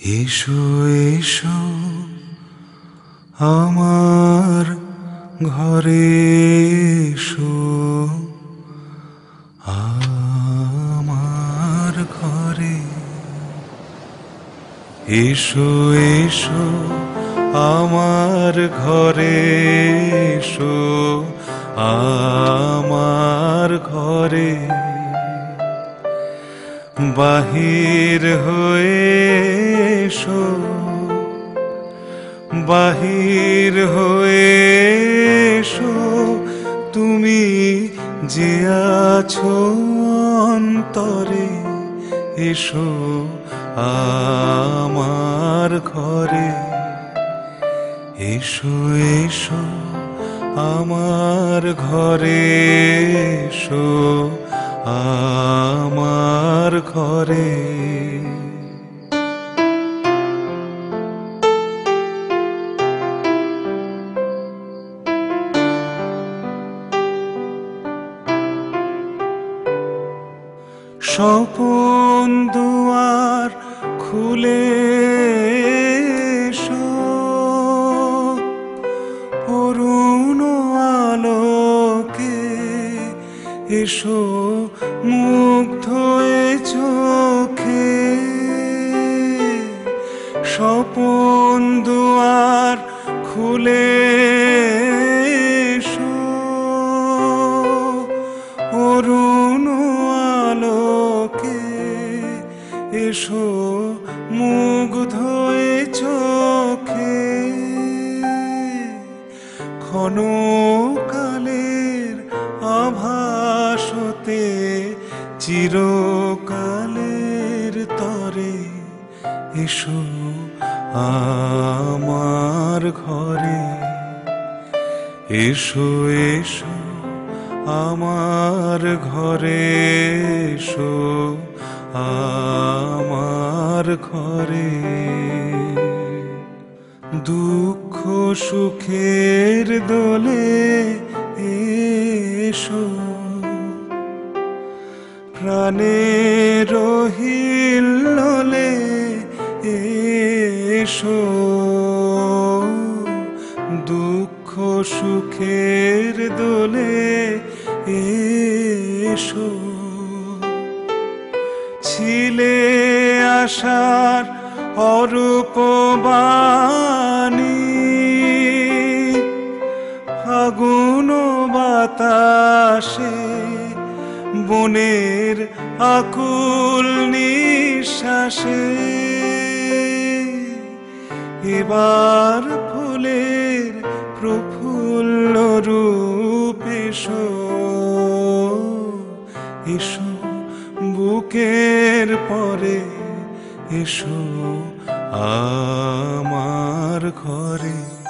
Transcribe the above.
এসো এসো আমার ঘরে এসো, আমার ঘরে এসো এসো, আমার ঘরে এসো, আমার ঘরে বাহির হয়ে এসো, বাহির হয়ে এসো, তুমি যে আছো অন্তরে, এসো আমার ঘরে। এসো এসো আমার ঘরে এসো, আমার ঘরে। স্বপন দুয়ার খুলে এসো, অরুণ আলোকে এসো, মুগ্ধ এ চোখে। স্বপন দুয়ার খুলে এসো, অরুণ আলোকে এসো, মুগ্ধ এ চোখে। ক্ষণকালের আভাসতে চিরকালের তরে, এসো আমার ঘরে। এসো এসো আমার ঘরে এসো, আমার ঘরে। দুঃখ সুখের দোলে এসো, প্রাণের হিল্লোলে এসো, দুঃখ সুখের দোলে এসো। ছিলে আশার অরূপ বাণী, ফাগুন বাতাসে বনের আকুল নিঃশ্বাসে। এবার ফুলের প্রফুল্ল রূপ এসো, এসো বুকের পরে, এসো আমার ঘরে।